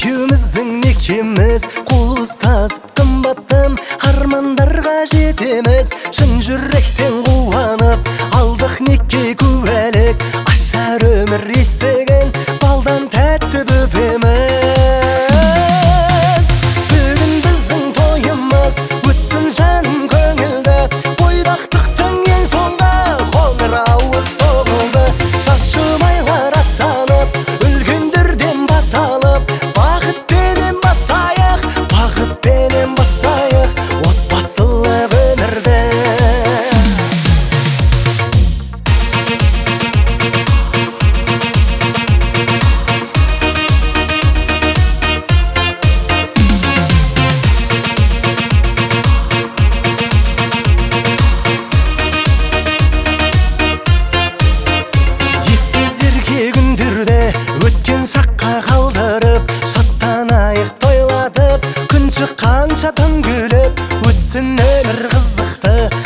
екеуміздің некеміз қол ұстасып қымбаттым армандарға жетеміз. Шын жүректен қуанып алдық неке куәлік, ашар өмір есігін балдан тәтті бөпеміз. Бүгін біздің тойымыз өтсін жаным көңілді, бойдақтықтың ең соңғы қоңырауы соғылды. Жас жұбайлар аттанып үлкендерден бата алып, бақытпенен бастайық, бақытпенен бастайық отбасылық өмірді. Өткен шаққа қалдырып, шаттанайық тойлатып, күн шыққанша тым күліп, өтсін өмір қызықты.